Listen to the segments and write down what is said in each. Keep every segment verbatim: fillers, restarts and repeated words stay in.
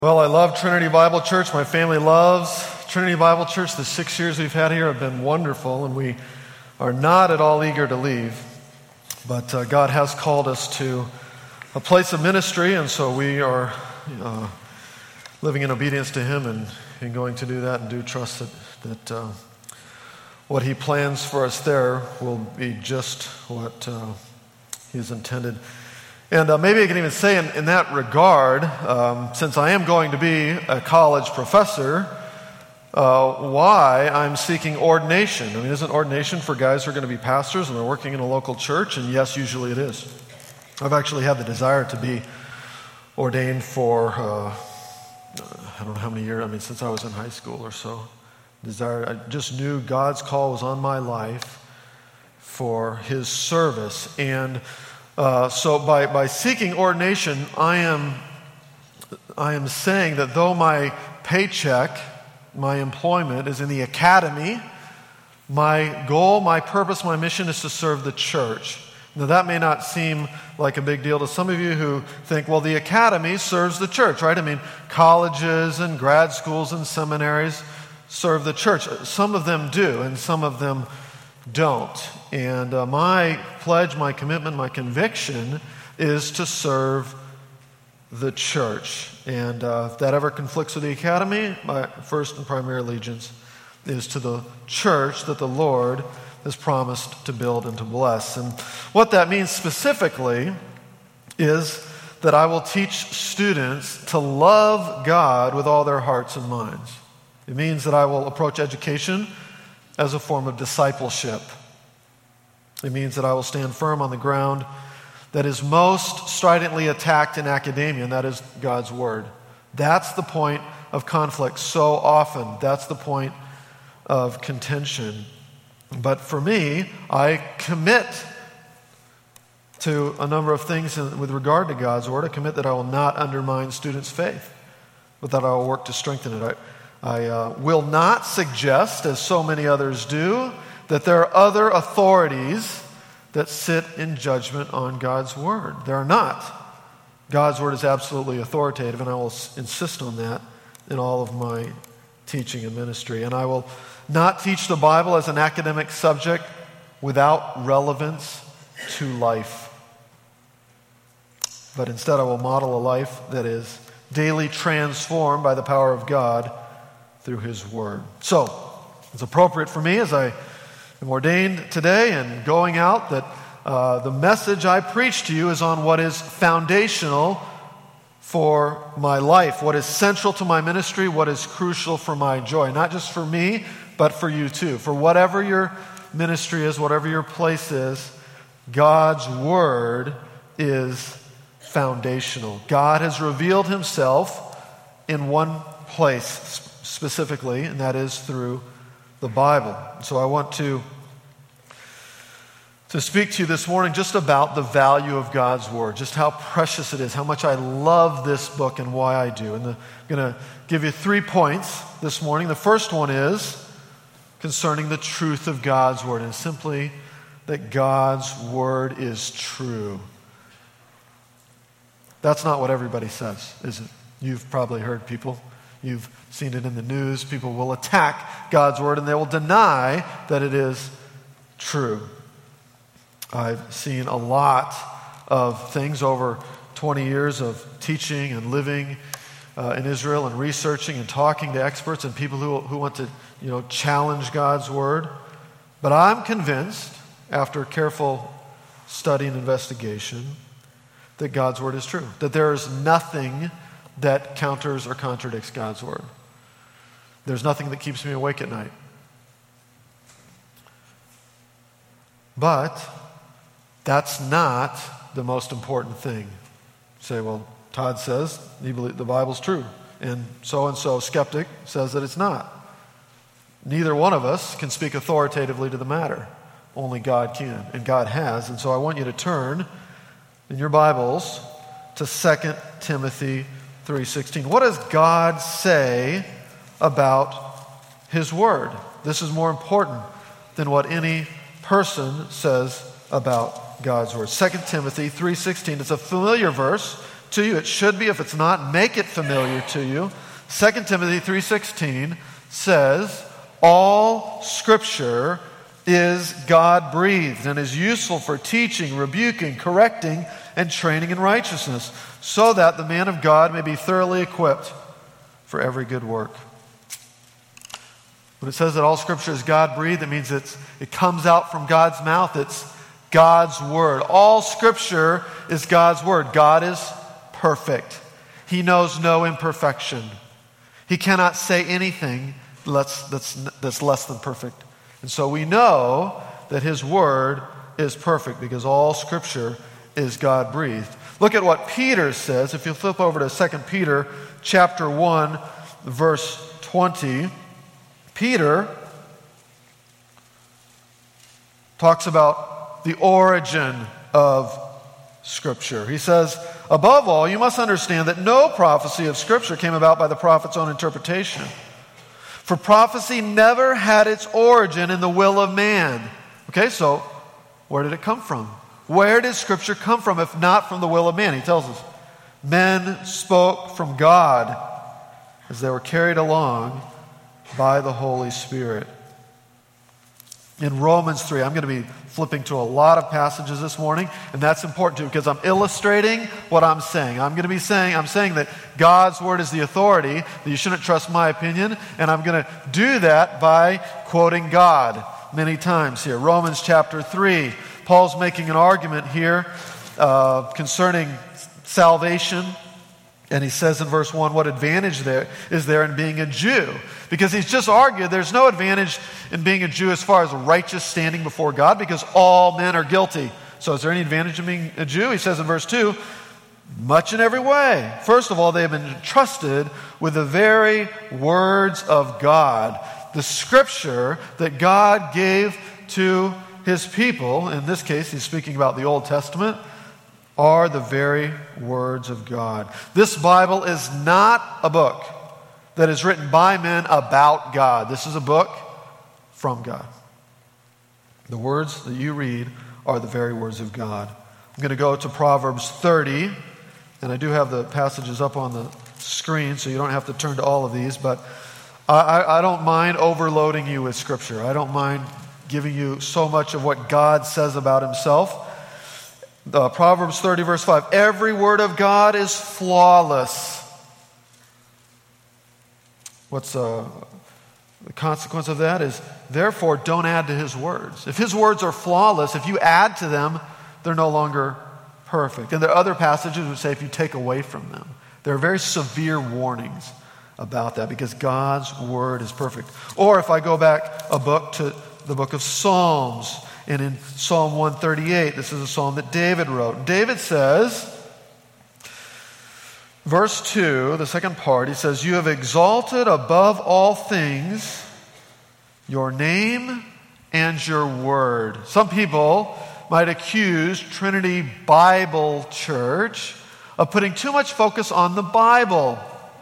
Well, I love Trinity Bible Church. My family loves Trinity Bible Church. The six years we've had here have been wonderful, and we are not at all eager to leave. But uh, God has called us to a place of ministry, and so we are uh, living in obedience to Him and, and going to do that, and do trust that, that uh, what He plans for us there will be just what uh, He has intended. And uh, maybe I can even say in, in that regard, um, since I am going to be a college professor, uh, why I'm seeking ordination. I mean, isn't ordination for guys who are going to be pastors and they're working in a local church? And yes, usually it is. I've actually had the desire to be ordained for, uh, I don't know how many years, I mean, since I was in high school or so. Desire, I just knew God's call was on my life for His service. And Uh, so by, by seeking ordination, I am, I am saying that though my paycheck, my employment is in the academy, my goal, my purpose, my mission is to serve the church. Now that may not seem like a big deal to some of you who think, well, the academy serves the church, right? I mean, colleges and grad schools and seminaries serve the church. Some of them do, and some of them don't. And uh, my pledge, my commitment, my conviction is to serve the church. And uh, if that ever conflicts with the academy, my first and primary allegiance is to the church that the Lord has promised to build and to bless. And what that means specifically is that I will teach students to love God with all their hearts and minds. It means that I will approach education as a form of discipleship. It means that I will stand firm on the ground that is most stridently attacked in academia, and that is God's Word. That's the point of conflict so often. That's the point of contention. But for me, I commit to a number of things with regard to God's Word. I commit that I will not undermine students' faith, but that I will work to strengthen it. I, I uh, will not suggest, as so many others do, that there are other authorities that sit in judgment on God's Word. There are not. God's Word is absolutely authoritative, and I will insist on that in all of my teaching and ministry. And I will not teach the Bible as an academic subject without relevance to life. But instead I will model a life that is daily transformed by the power of God through His Word. So, it's appropriate for me as I am ordained today and going out that uh, the message I preach to you is on what is foundational for my life, what is central to my ministry, what is crucial for my joy. Not just for me, but for you too. For whatever your ministry is, whatever your place is, God's Word is foundational. God has revealed Himself in one place specifically, and that is through the Bible. So I want to, to speak to you this morning just about the value of God's Word, just how precious it is, how much I love this book and why I do. And the, I'm going to give you three points this morning. The first one is concerning the truth of God's Word, and simply that God's Word is true. That's not what everybody says, is it? You've probably heard people. You've seen it in the news. People will attack God's Word and they will deny that it is true. I've seen a lot of things over twenty years of teaching and living uh, in Israel and researching and talking to experts and people who, who want to, you know, challenge God's Word. But I'm convinced, after careful study and investigation, that God's Word is true. That there is nothing that counters or contradicts God's Word. There's nothing that keeps me awake at night. But that's not the most important thing. You say, well, Todd says he believes the Bible's true, and so-and-so skeptic says that it's not. Neither one of us can speak authoritatively to the matter. Only God can, and God has. And so I want you to turn in your Bibles to Second Timothy three sixteen. What does God say about His Word? This is more important than what any person says about God's Word. Second Timothy three sixteen. It's a familiar verse to you. It should be. If it's not, make it familiar to you. Second Timothy three sixteen says, all Scripture is God-breathed and is useful for teaching, rebuking, correcting, and training in righteousness, so that the man of God may be thoroughly equipped for every good work. When it says that all Scripture is God-breathed, it means it's, it comes out from God's mouth. It's God's Word. All Scripture is God's Word. God is perfect. He knows no imperfection. He cannot say anything that's, that's, that's less than perfect. And so we know that His Word is perfect because all Scripture is God-breathed. Look at what Peter says. If you flip over to Second Peter chapter one, verse twenty, Peter talks about the origin of Scripture. He says, above all, you must understand that no prophecy of Scripture came about by the prophet's own interpretation. For prophecy never had its origin in the will of man. Okay, so where did it come from? Where did Scripture come from if not from the will of man? He tells us, men spoke from God as they were carried along by the Holy Spirit. In Romans three, I'm going to be flipping to a lot of passages this morning, and that's important too because I'm illustrating what I'm saying. I'm going to be saying, I'm saying that God's Word is the authority, that you shouldn't trust my opinion, and I'm going to do that by quoting God many times here. Romans chapter three, Paul's making an argument here uh, concerning salvation. And he says in verse one, what advantage there is there in being a Jew? Because he's just argued there's no advantage in being a Jew as far as righteous standing before God because all men are guilty. So is there any advantage in being a Jew? He says in verse two, much in every way. First of all, they have been entrusted with the very words of God, the Scripture that God gave to His people. In this case, he's speaking about the Old Testament. Are the very words of God. This Bible is not a book that is written by men about God. This is a book from God. The words that you read are the very words of God. I'm going to go to Proverbs thirty, and I do have the passages up on the screen, so you don't have to turn to all of these, but I, I don't mind overloading you with Scripture. I don't mind giving you so much of what God says about Himself. Uh, Proverbs thirty, verse five. Every word of God is flawless. What's uh, the consequence of that is, therefore, don't add to His words. If His words are flawless, if you add to them, they're no longer perfect. And there are other passages which say if you take away from them. There are very severe warnings about that because God's Word is perfect. Or if I go back a book to the book of Psalms, and in Psalm one thirty-eight, this is a psalm that David wrote. David says, verse two, the second part, he says, you have exalted above all things your name and your word. Some people might accuse Trinity Bible Church of putting too much focus on the Bible.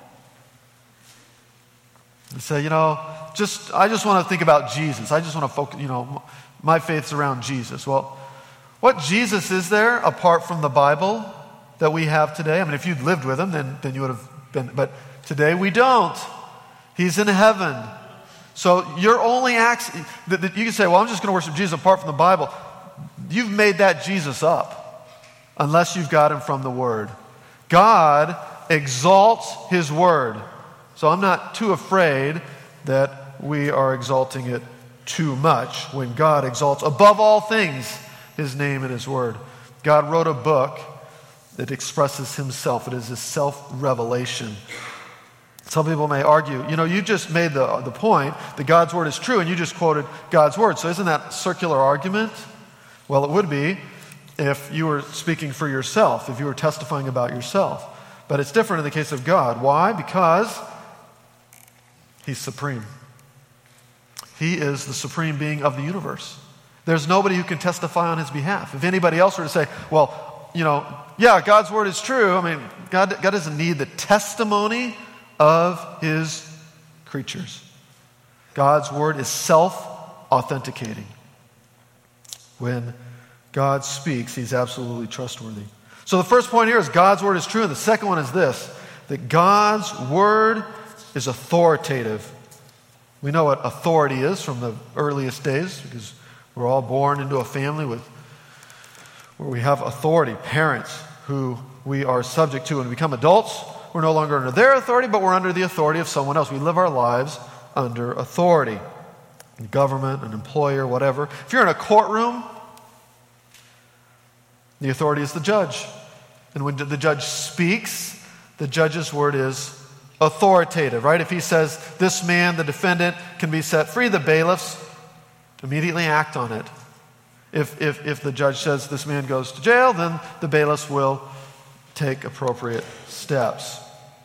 They say, you know, just I just want to think about Jesus. I just want to focus, you know, my faith's around Jesus. Well, what Jesus is there apart from the Bible that we have today? I mean, if you'd lived with Him, then, then you would have been, but today we don't. He's in heaven. So your only acts, that, that you can say, well, I'm just going to worship Jesus apart from the Bible. You've made that Jesus up unless you've got Him from the Word. God exalts His Word. So I'm not too afraid that we are exalting it too much when God exalts above all things His name and His word. God wrote a book that expresses Himself. It is His self-revelation. Some people may argue, you know, you just made the, the point that God's word is true and you just quoted God's word. So isn't that a circular argument? Well, it would be if you were speaking for yourself, if you were testifying about yourself. But it's different in the case of God. Why? Because He's supreme. He is the supreme being of the universe. There's nobody who can testify on His behalf. If anybody else were to say, well, you know, yeah, God's word is true. I mean, God, God doesn't need the testimony of His creatures. God's word is self-authenticating. When God speaks, He's absolutely trustworthy. So the first point here is God's word is true, and the second one is this, that God's word is authoritative. We know what authority is from the earliest days because we're all born into a family with where we have authority, parents who we are subject to. When we become adults, we're no longer under their authority, but we're under the authority of someone else. We live our lives under authority. Government, an employer, whatever. If you're in a courtroom, the authority is the judge. And when the judge speaks, the judge's word is authoritative, right? If he says, this man, the defendant, can be set free, the bailiffs immediately act on it. If, if, if the judge says this man goes to jail, then the bailiffs will take appropriate steps.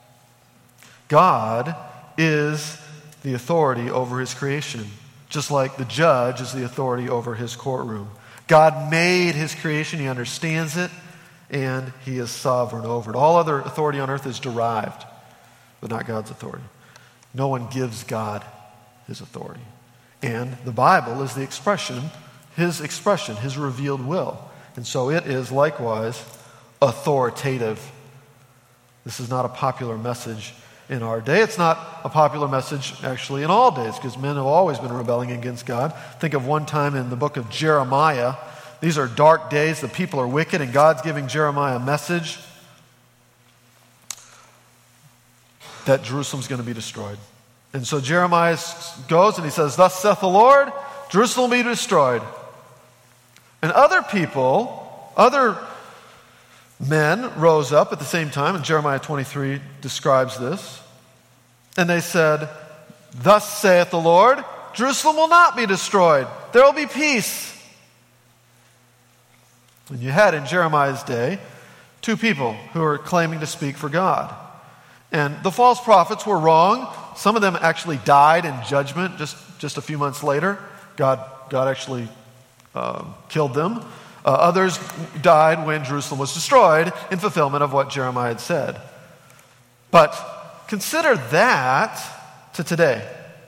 God is the authority over his creation, just like the judge is the authority over his courtroom. God made his creation, he understands it, and he is sovereign over it. All other authority on earth is derived, but not God's authority. No one gives God his authority. And the Bible is the expression, his expression, his revealed will. And so it is likewise authoritative. This is not a popular message in our day. It's not a popular message actually in all days because men have always been rebelling against God. Think of one time in the book of Jeremiah. These are dark days. The people are wicked and God's giving Jeremiah a message that Jerusalem's going to be destroyed. And so Jeremiah goes and he says, thus saith the Lord, Jerusalem will be destroyed. And other people, other men rose up at the same time, and Jeremiah twenty-three describes this. And they said, thus saith the Lord, Jerusalem will not be destroyed. There will be peace. And you had in Jeremiah's day two people who were claiming to speak for God. And the false prophets were wrong. Some of them actually died in judgment just, just a few months later. God, God actually uh, killed them. Uh, others died when Jerusalem was destroyed in fulfillment of what Jeremiah had said. But consider that to today.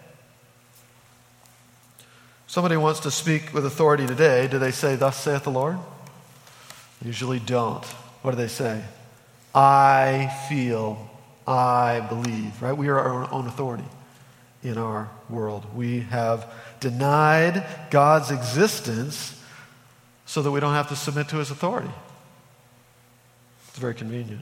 Somebody wants to speak with authority today. Do they say, thus saith the Lord? They usually don't. What do they say? I feel, I believe, right? We are our own authority in our world. We have denied God's existence so that we don't have to submit to his authority. It's very convenient.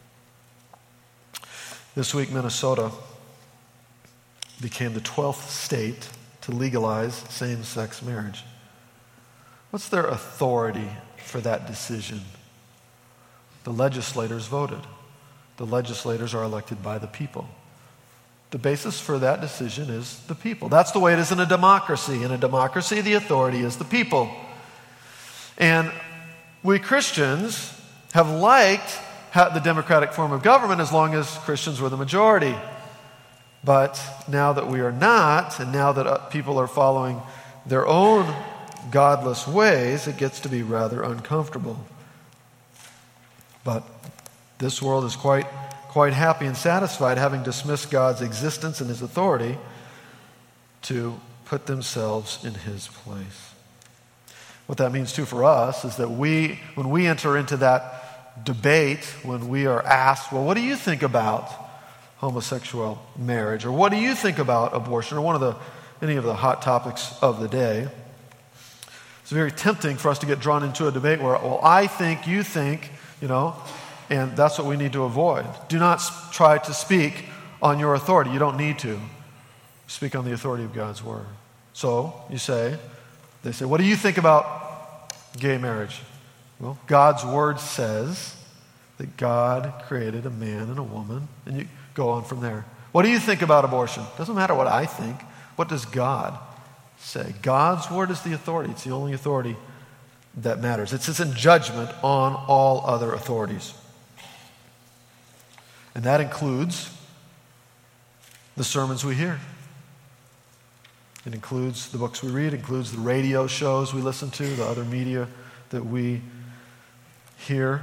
This week, Minnesota became the twelfth state to legalize same-sex marriage. What's their authority for that decision? The legislators voted. The legislators are elected by the people. The basis for that decision is the people. That's the way it is in a democracy. In a democracy, the authority is the people. And we Christians have liked the democratic form of government as long as Christians were the majority. But now that we are not, and now that people are following their own godless ways, it gets to be rather uncomfortable. But this world is quite, quite happy and satisfied having dismissed God's existence and his authority to put themselves in his place. What that means too for us is that we, when we enter into that debate, when we are asked, well, what do you think about homosexual marriage? Or what do you think about abortion? Or one of the, any of the hot topics of the day. It's very tempting for us to get drawn into a debate where, well, I think, you think, you know, and that's what we need to avoid. Do not try to speak on your authority. You don't need to. Speak on the authority of God's word. So, you say, they say, what do you think about gay marriage? Well, God's word says that God created a man and a woman, and you go on from there. What do you think about abortion? Doesn't matter what I think. What does God say? God's word is the authority. It's the only authority that matters. It sits in judgment on all other authorities. And that includes the sermons we hear. It includes the books we read, it includes the radio shows we listen to, the other media that we hear.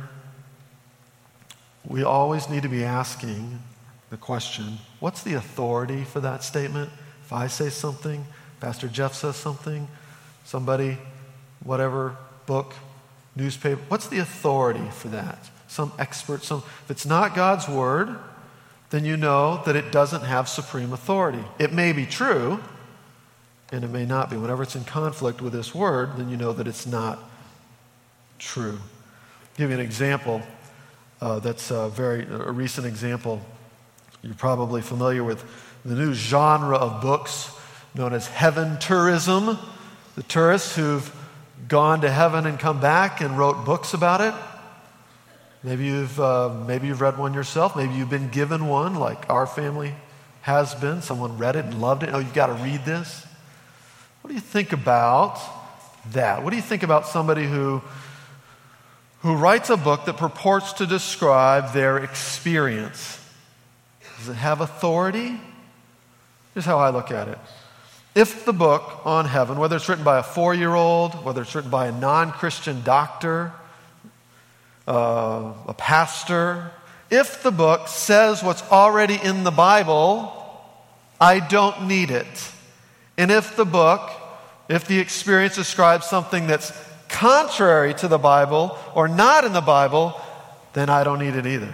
We always need to be asking the question, what's the authority for that statement? If I say something, Pastor Jeff says something, somebody, whatever, book, newspaper, what's the authority for that? some expert, some, if it's not God's word, then you know that it doesn't have supreme authority. It may be true, and it may not be. Whenever it's in conflict with this word, then you know that it's not true. I'll give you an example uh, that's a very a recent example. You're probably familiar with the new genre of books known as heaven tourism. The tourists who've gone to heaven and come back and wrote books about it. Maybe you've uh, maybe you've read one yourself. Maybe you've been given one, like our family has been. Someone read it and loved it. Oh, you've got to read this. What do you think about that? What do you think about somebody who who writes a book that purports to describe their experience? Does it have authority? Here's how I look at it. If the book on heaven, whether it's written by a four-year-old, whether it's written by a non-Christian doctor, uh, a pastor, if the book says what's already in the Bible, I don't need it. And if the book, if the experience describes something that's contrary to the Bible or not in the Bible, then I don't need it either.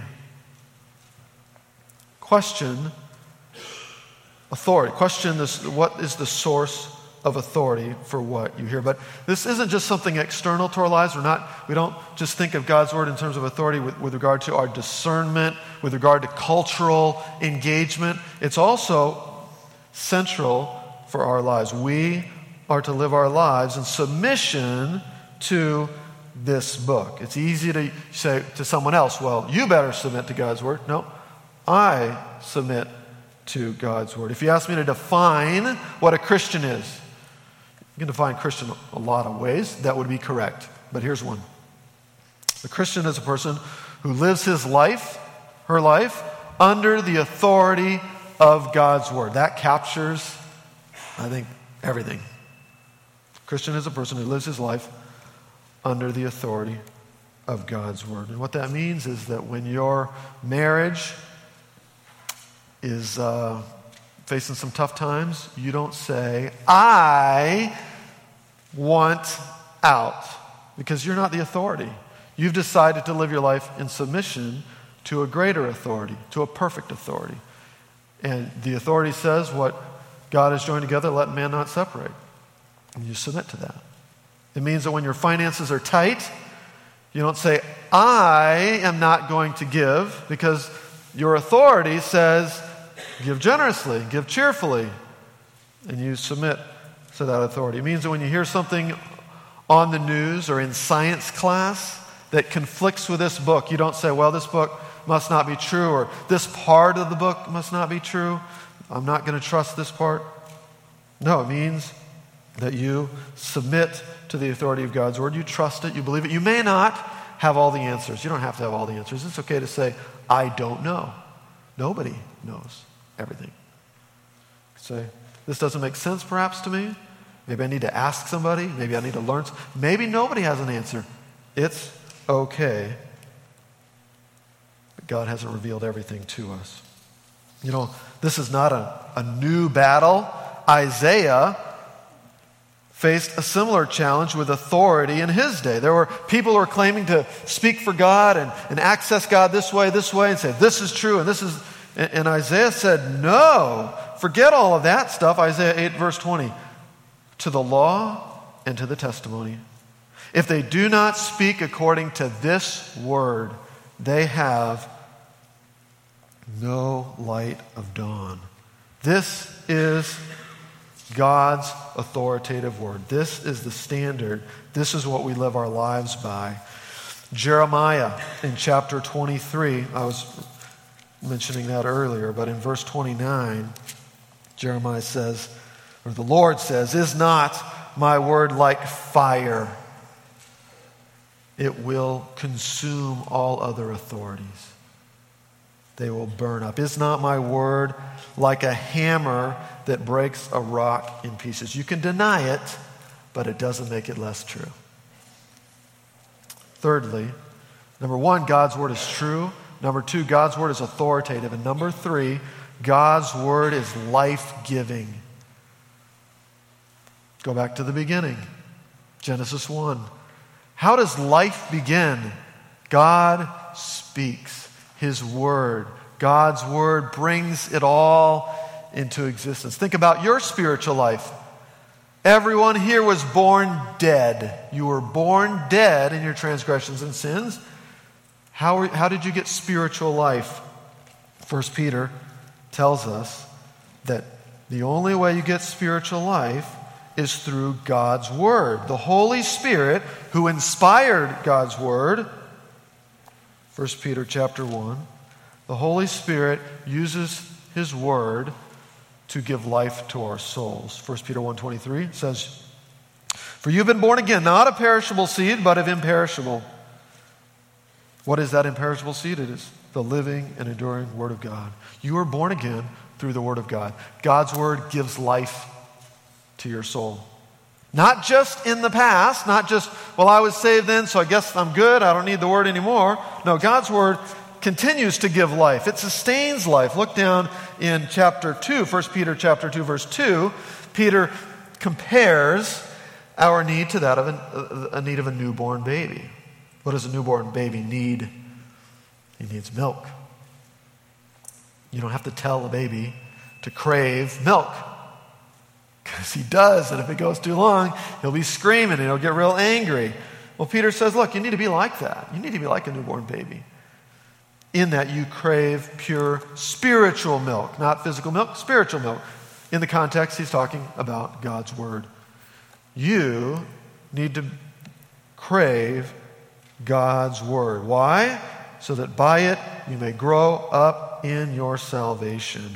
Question authority. Question this, what is the source of authority for what you hear? But this isn't just something external to our lives. We're not, we don't just think of God's word in terms of authority with, with regard to our discernment, with regard to cultural engagement. It's also central for our lives. We are to live our lives in submission to this book. It's easy to say to someone else, well, you better submit to God's word. No, I submit to God's word. If you ask me to define what a Christian is, you can define Christian a lot of ways. That would be correct. But here's one. A Christian is a person who lives his life, her life, under the authority of God's word. That captures, I think, everything. A Christian is a person who lives his life under the authority of God's word. And what that means is that when your marriage is uh, facing some tough times, you don't say, I want out, because you're not the authority. You've decided to live your life in submission to a greater authority, to a perfect authority. And the authority says what God has joined together, let man not separate. And you submit to that. It means that when your finances are tight, you don't say, I am not going to give, because your authority says, give generously, give cheerfully, and you submit to that authority. It means that when you hear something on the news or in science class that conflicts with this book, you don't say, well, this book must not be true, or this part of the book must not be true. I'm not going to trust this part. No, it means that you submit to the authority of God's word. You trust it, you believe it. You may not have all the answers. You don't have to have all the answers. It's okay to say, I don't know. Nobody knows everything. Say, this doesn't make sense perhaps to me. Maybe I need to ask somebody. Maybe I need to learn. Maybe nobody has an answer. It's okay. But God hasn't revealed everything to us. You know, this is not a, a new battle. Isaiah faced a similar challenge with authority in his day. There were people who were claiming to speak for God and, and access God this way, this way, and say, this is true, and this is... And, and Isaiah said, no, forget all of that stuff. Isaiah eight, verse twenty. To the law and to the testimony. If they do not speak according to this word, they have no light of dawn. This is God's authoritative word. This is the standard. This is what we live our lives by. Jeremiah in chapter twenty-three, I was mentioning that earlier, but in verse twenty-nine, Jeremiah says, or the Lord says, is not my word like fire? It will consume all other authorities. They will burn up. Is not my word like a hammer that breaks a rock in pieces? You can deny it, but it doesn't make it less true. Thirdly, number one, God's word is true. Number two, God's word is authoritative. And number three, God's word is life-giving. Go back to the beginning. Genesis one. How does life begin? God speaks. His word, God's word, brings it all into existence. Think about your spiritual life. Everyone here was born dead. You were born dead in your transgressions and sins. How, are, how did you get spiritual life? First Peter tells us that the only way you get spiritual life is through God's word. The Holy Spirit, who inspired God's word, First Peter chapter one, the Holy Spirit uses his word to give life to our souls. First Peter one twenty-three says, "For you've been born again, not of perishable seed, but of imperishable." What is that imperishable seed? It is the living and enduring word of God. You are born again through the word of God. God's word gives life to your soul. Not just in the past, not just, well, I was saved then, so I guess I'm good, I don't need the word anymore. No, God's word continues to give life. It sustains life. Look down in chapter two, First Peter chapter two, verse two. Peter compares our need to that of an, a need of a newborn baby. What does a newborn baby need? He needs milk. You don't have to tell a baby to crave milk, because he does, and if it goes too long, he'll be screaming and he'll get real angry. Well, Peter says, look, you need to be like that. You need to be like a newborn baby, in that you crave pure spiritual milk, not physical milk, spiritual milk. In the context, he's talking about God's word. You need to crave God's word. Why? So that by it you may grow up in your salvation.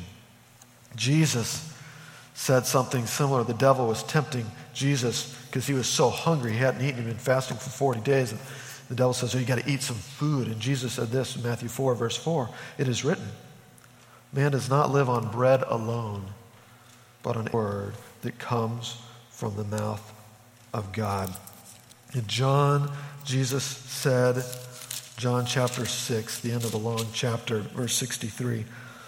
Jesus said something similar. The devil was tempting Jesus because he was so hungry. He hadn't eaten. He'd been fasting for forty days. And the devil says, oh, you got to eat some food. And Jesus said this in Matthew four, verse four. It is written, man does not live on bread alone, but on a word that comes from the mouth of God. In John, Jesus said, John chapter six, the end of the long chapter, verse sixty-three,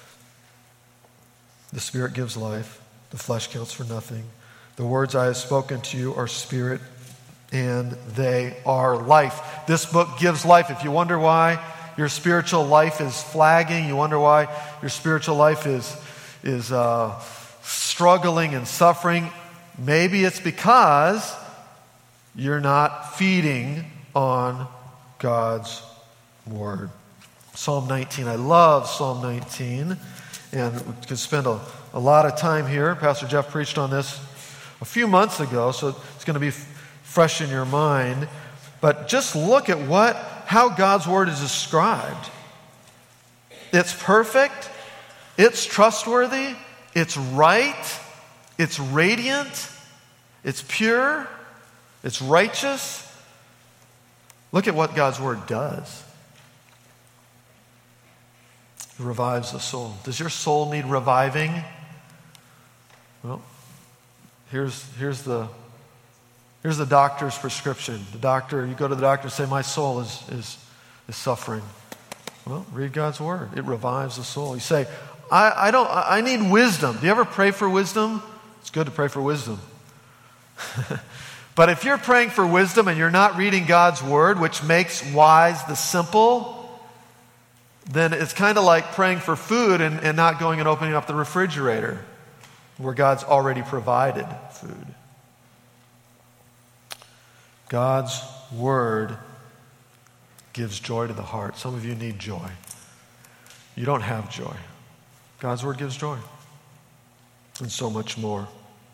the Spirit gives life. The flesh counts for nothing. The words I have spoken to you are spirit and they are life. This book gives life. If you wonder why your spiritual life is flagging, you wonder why your spiritual life is, is uh, struggling and suffering, maybe it's because you're not feeding on God's word. Psalm nineteen. I love Psalm nineteen. And we could spend a, a lot of time here. Pastor Jeff preached on this a few months ago, so it's going to be f- fresh in your mind. But just look at what, how God's word is described. It's perfect. It's trustworthy. It's right. It's radiant. It's pure. It's righteous. Look at what God's word does. It revives the soul. Does your soul need reviving? Well, here's, here's, the, here's the doctor's prescription. The doctor, you go to the doctor and say, my soul is, is, is suffering. Well, read God's word. It revives the soul. You say, I, I, don't, I need wisdom. Do you ever pray for wisdom? It's good to pray for wisdom. But if you're praying for wisdom and you're not reading God's word, which makes wise the simple, then it's kind of like praying for food and, and not going and opening up the refrigerator where God's already provided food. God's word gives joy to the heart. Some of you need joy. You don't have joy. God's word gives joy. And so much more.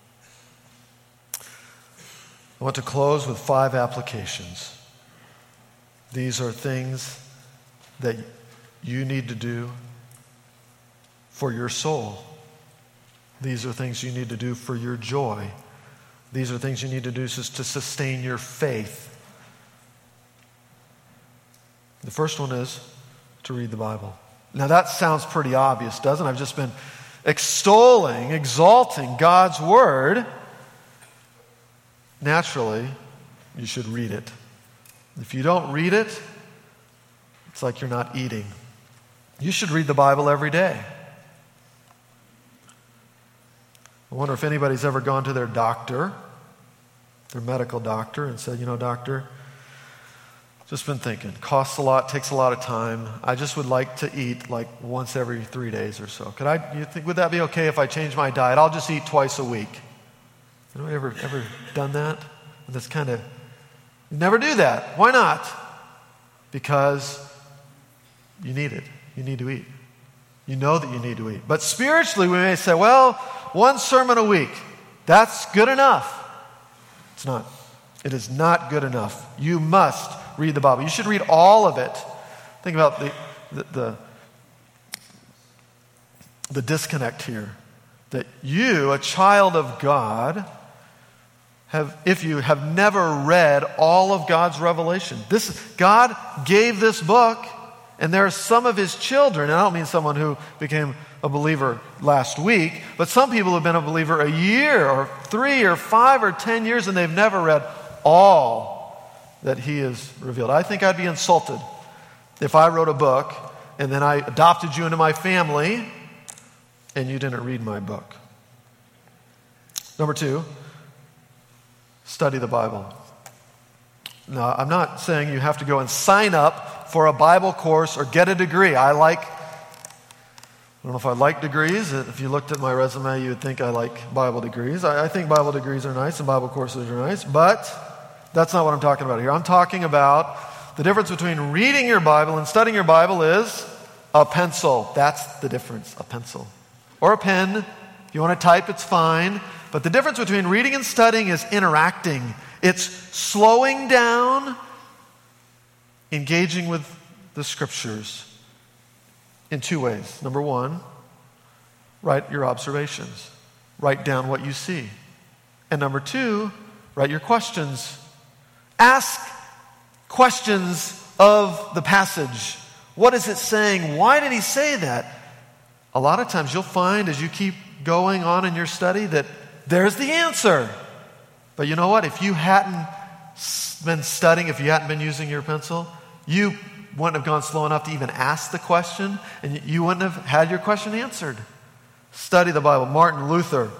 I want to close with five applications. These are things that you need to do for your soul. These are things you need to do for your joy. These are things you need to do to sustain your faith. The first one is to read the Bible. Now that sounds pretty obvious, doesn't it? I've just been extolling, exalting God's word. Naturally, you should read it. If you don't read it, it's like you're not eating. You should read the Bible every day. I wonder if anybody's ever gone to their doctor, their medical doctor, and said, you know, doctor, Just been thinking. Costs a lot, takes a lot of time. I just would like to eat like once every three days or so. Could I, you think, would that be okay if I change my diet? I'll just eat twice a week. Anybody ever, ever done that? And that's kind of, you never do that. Why not? Because you need it. You need to eat. You know that you need to eat. But spiritually, we may say, well, one sermon a week, that's good enough. It's not. It is not good enough. You must read the Bible. You should read all of it. Think about the, the, the, the disconnect here. That you, a child of God, have, if you have never read all of God's revelation. This, God gave this book, and there are some of his children, and I don't mean someone who became a believer last week, but some people have been a believer a year or three or five or ten years, and they've never read all that he has revealed. I think I'd be insulted if I wrote a book and then I adopted you into my family and you didn't read my book. Number two, study the Bible. Now, I'm not saying you have to go and sign up for a Bible course or get a degree. I like, I don't know if I like degrees. If you looked at my resume, you would think I like Bible degrees. I, I think Bible degrees are nice and Bible courses are nice, but that's not what I'm talking about here. I'm talking about the difference between reading your Bible and studying your Bible is a pencil. That's the difference, a pencil. Or a pen. If you want to type, it's fine. But the difference between reading and studying is interacting. It's slowing down, engaging with the Scriptures in two ways. Number one, write your observations. Write down what you see. And number two, write your questions. Ask questions of the passage. What is it saying? Why did he say that? A lot of times you'll find as you keep going on in your study that there's the answer. But you know what? If you hadn't been studying, if you hadn't been using your pencil, you wouldn't have gone slow enough to even ask the question, and you wouldn't have had your question answered. Study the Bible. Martin Luther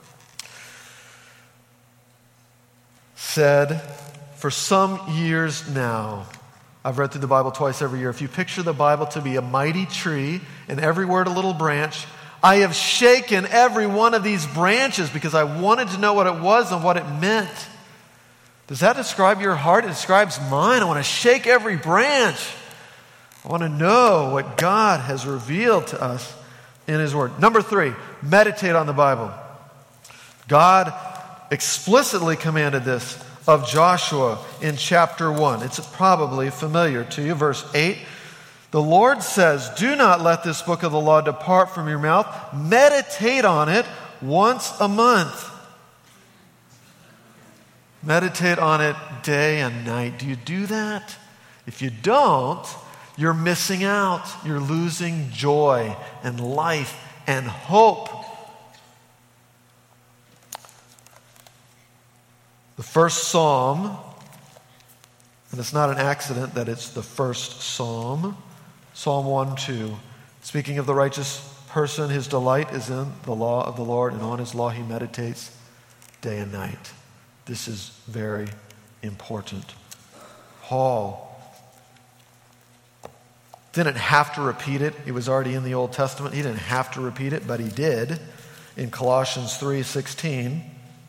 said, for some years now, I've read through the Bible twice every year. If you picture the Bible to be a mighty tree and every word a little branch, I have shaken every one of these branches because I wanted to know what it was and what it meant. Does that describe your heart? It describes mine. I want to shake every branch. I want to know what God has revealed to us in his word. Number three, meditate on the Bible. God explicitly commanded this of Joshua in chapter one. It's probably familiar to you. Verse eight, the Lord says, do not let this book of the law depart from your mouth. Meditate on it once a month. Meditate on it day and night. Do you do that? If you don't, you're missing out. You're losing joy and life and hope. The first psalm, and it's not an accident that it's the first psalm, Psalm one two. Speaking of the righteous person, his delight is in the law of the Lord, and on his law he meditates day and night. This is very important. Paul didn't have to repeat it. It was already in the Old Testament. He didn't have to repeat it, but he did in Colossians three sixteen.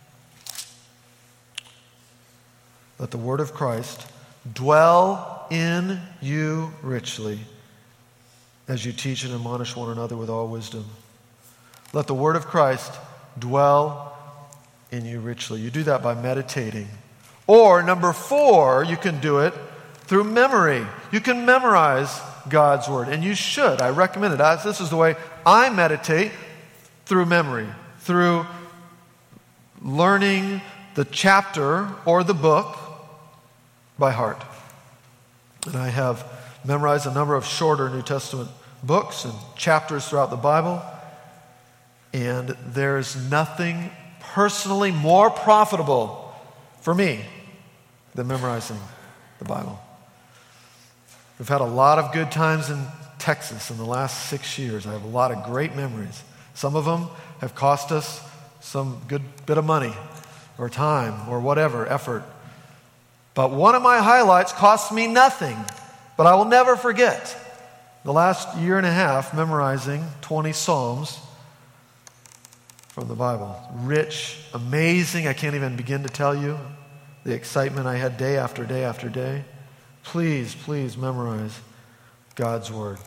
Let the word of Christ dwell in you richly as you teach and admonish one another with all wisdom. Let the word of Christ dwell in you richly. You do that by meditating. Or number four, you can do it through memory. You can memorize God's word, and you should. I recommend it. This is the way I meditate, through memory, through learning the chapter or the book by heart. And I have memorized a number of shorter New Testament books and chapters throughout the Bible. And there's nothing personally more profitable for me than memorizing the Bible. We've had a lot of good times in Texas in the last six years. I have a lot of great memories. Some of them have cost us some good bit of money or time or whatever, effort. But one of my highlights costs me nothing, but I will never forget the last year and a half memorizing twenty Psalms from the Bible. Rich, amazing. I can't even begin to tell you the excitement I had day after day after day. Please, please memorize God's Word.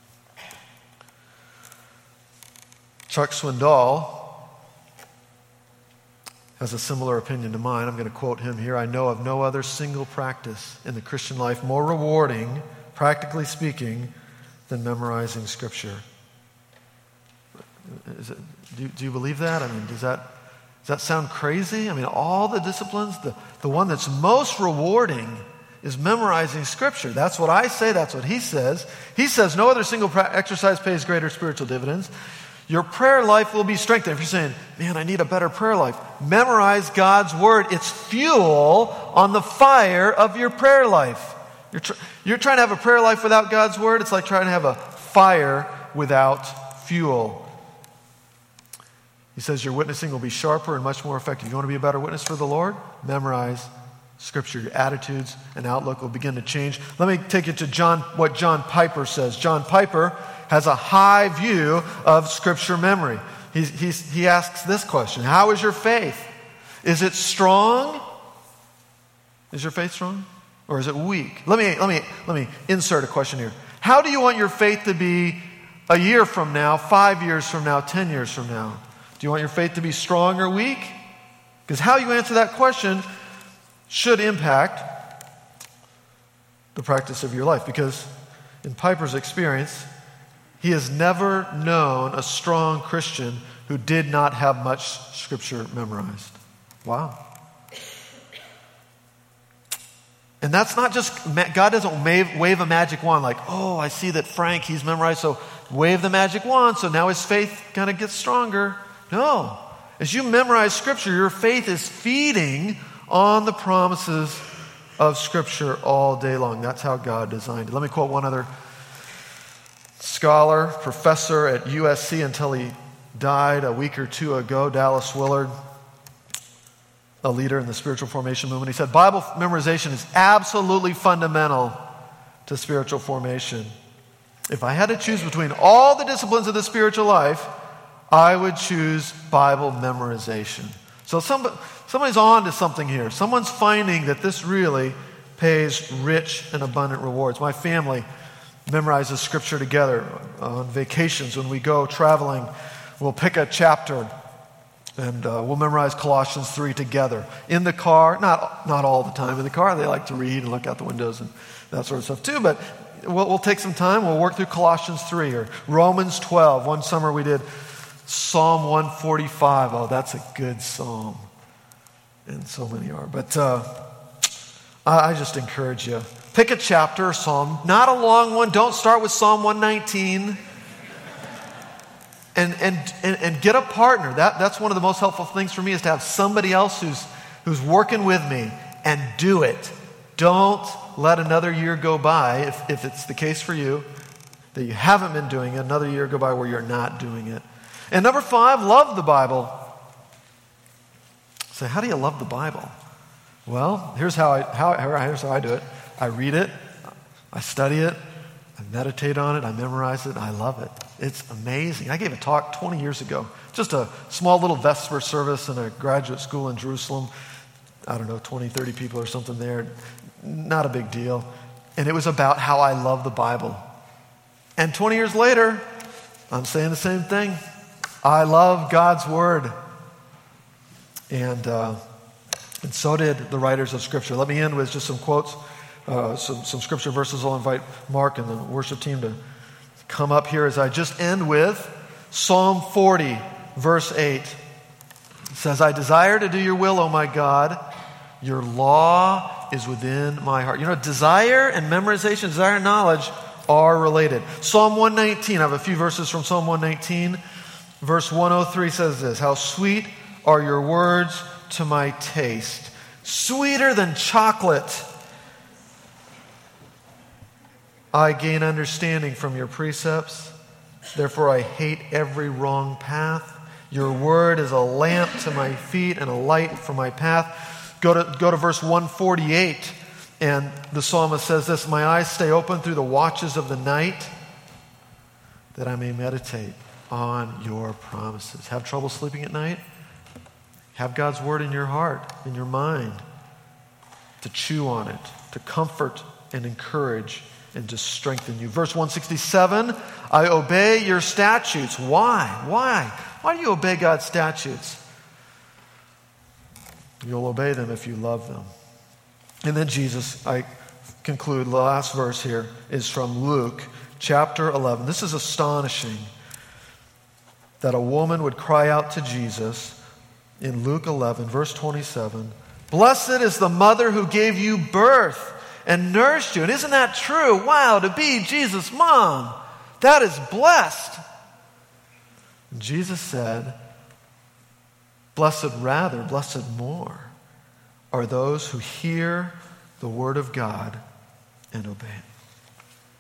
Chuck Swindoll has a similar opinion to mine. I'm going to quote him here. I know of no other single practice in the Christian life more rewarding, practically speaking, than memorizing Scripture. Is it, do, do you believe that? I mean, does that, does that sound crazy? I mean, all the disciplines, the, the one that's most rewarding is memorizing Scripture. That's what I say. That's what he says. He says no other single pra- exercise pays greater spiritual dividends. Your prayer life will be strengthened. If you're saying, man, I need a better prayer life, memorize God's Word. It's fuel on the fire of your prayer life. You're, tr- you're trying to have a prayer life without God's Word. It's like trying to have a fire without fuel. He says your witnessing will be sharper and much more effective. You want to be a better witness for the Lord? Memorize Scripture. Your attitudes and outlook will begin to change. Let me take you to John, what John Piper says. John Piper has a high view of Scripture memory. He's, he's, he asks this question: how is your faith? Is it strong? Is your faith strong? Or is it weak? Let me, let me, let me insert a question here. How do you want your faith to be a year from now, five years from now, ten years from now? Do you want your faith to be strong or weak? Because how you answer that question should impact the practice of your life. Because in Piper's experience, he has never known a strong Christian who did not have much Scripture memorized. Wow. And that's not just, God doesn't wave, wave a magic wand like, oh, I see that Frank, he's memorized, so wave the magic wand, so now his faith kind of gets stronger. No. As you memorize Scripture, your faith is feeding on the promises of Scripture all day long. That's how God designed it. Let me quote one other scholar, professor at U S C until he died a week or two ago, Dallas Willard, a leader in the spiritual formation movement. He said, Bible memorization is absolutely fundamental to spiritual formation. If I had to choose between all the disciplines of the spiritual life, I would choose Bible memorization. So somebody, somebody's on to something here. Someone's finding that this really pays rich and abundant rewards. My family memorizes Scripture together on vacations. When we go traveling, we'll pick a chapter and uh, we'll memorize Colossians three together. In the car, not not all the time in the car. They like to read and look out the windows and that sort of stuff too. But we'll, we'll take some time. We'll work through Colossians three or Romans twelve. One summer we did Psalm one forty-five. Oh, that's a good psalm. And so many are. But uh, I, I just encourage you. Pick a chapter or psalm, not a long one. Don't start with Psalm one nineteen. And, and, and, and get a partner. That, that's one of the most helpful things for me, is to have somebody else who's, who's working with me, and do it. Don't let another year go by, if, if it's the case for you, that you haven't been doing it, another year go by where you're not doing it. And number five, love the Bible. So how do you love the Bible? Well, here's how I, how, here's how I do it. I read it, I study it, I meditate on it, I memorize it, I love it. It's amazing. I gave a talk twenty years ago, just a small little Vesper service in a graduate school in Jerusalem. I don't know, twenty, thirty people or something there. Not a big deal. And it was about how I love the Bible. And twenty years later, I'm saying the same thing. I love God's Word. And, uh, and so did the writers of Scripture. Let me end with just some quotes. Uh, some, some scripture verses. I'll invite Mark and the worship team to come up here as I just end with Psalm forty, verse eight. It says, I desire to do your will, O my God. Your law is within my heart. You know, desire and memorization, desire and knowledge are related. Psalm one nineteen, I have a few verses from Psalm one nineteen. Verse one oh three says this, how sweet are your words to my taste, sweeter than chocolate. I gain understanding from your precepts. Therefore, I hate every wrong path. Your word is a lamp to my feet and a light for my path. Go to, go to verse one forty-eight, and the psalmist says this, my eyes stay open through the watches of the night, that I may meditate on your promises. Have trouble sleeping at night? Have God's word in your heart, in your mind, to chew on it, to comfort and encourage and to strengthen you. Verse one sixty-seven, I obey your statutes. Why? Why? Why do you obey God's statutes? You'll obey them if you love them. And then Jesus, I conclude, the last verse here is from Luke chapter eleven. This is astonishing that a woman would cry out to Jesus in Luke eleven, verse twenty-seven, blessed is the mother who gave you birth and nursed you. And isn't that true? Wow, to be Jesus' mom, that is blessed. And Jesus said, blessed rather, blessed more, are those who hear the word of God and obey it.